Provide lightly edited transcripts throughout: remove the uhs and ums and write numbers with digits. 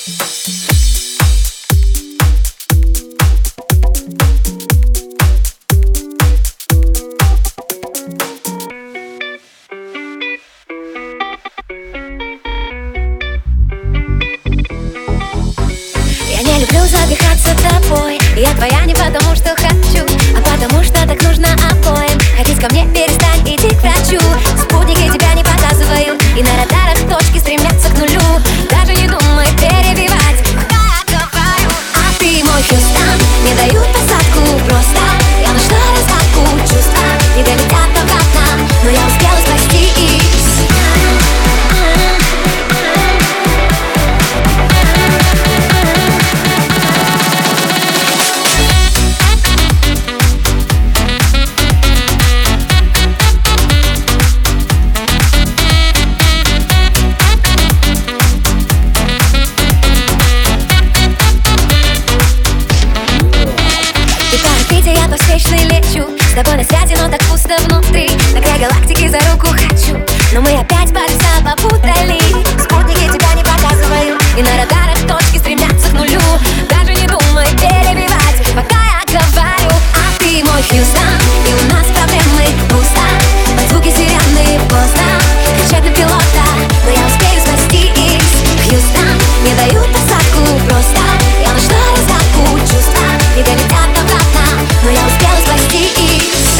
Я не люблю задыхаться тобой. Я твоя не потому, что хочу, а потому, что так нужно обоим. Ходить ко мне перестань, иди к врачу. Спутники тебя не показывают, и на радарах точки стремятся к нулю. Даже не думай перебивать, пока я говорю. А ты мой Хьюстон, не дают посадку просто. Я нашла разгадку, чувства не долетят обратно, но я успела спасти их. Я по встречной лечу, с тобой на связи, но так пусто внутри. На край галактики за руку хочу, но мы опять полюса попутали. Спутники тебя не показывают, и на радарах точки стремятся к нулю. Даже не думай перебивать, пока я говорю. А ты мой Хьюстон, и у нас проблемы пусто. Под звуки сирены поздно кричать на пилота, но я успею спасти их. Хьюстон, не дают посадку просто. Я нашла разгадку, чувства не долетят обратно, но я успела спасти их.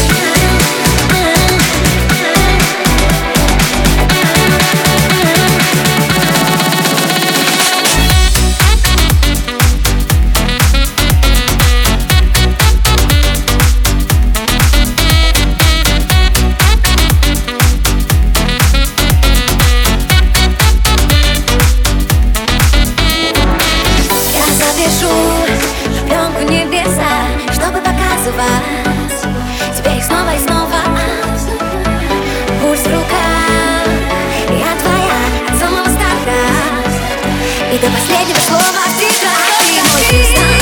Я запишу пленку небеса, чтобы показывать тебе их снова и снова. Пульс в руках, я твоя от самого старта и до последнего слова. Ты мой Хьюстон.